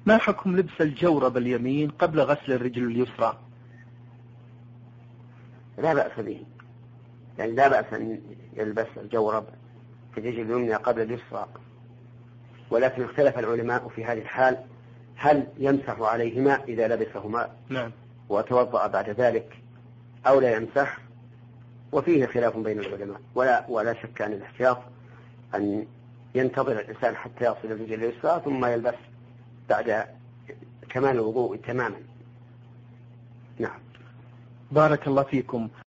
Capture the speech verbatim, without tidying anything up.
ما حكم لبس الجورب اليمين قبل غسل الرجل اليسرى؟ لا بأس به، يعني لا بأس أن يلبس الجورب في الرجل اليمنى قبل اليسرى، ولكن اختلف العلماء في هذه الحال هل يمسح عليهما إذا لبسهما نعم. وتوضأ بعد ذلك أو لا يمسح، وفيه خلاف بين العلماء، ولا, ولا شك أن الاحتياط أن ينتظر الإنسان حتى يصل الرجل اليسرى ثم يلبس بعد كمال الوضوء تماما. نعم. بارك الله فيكم.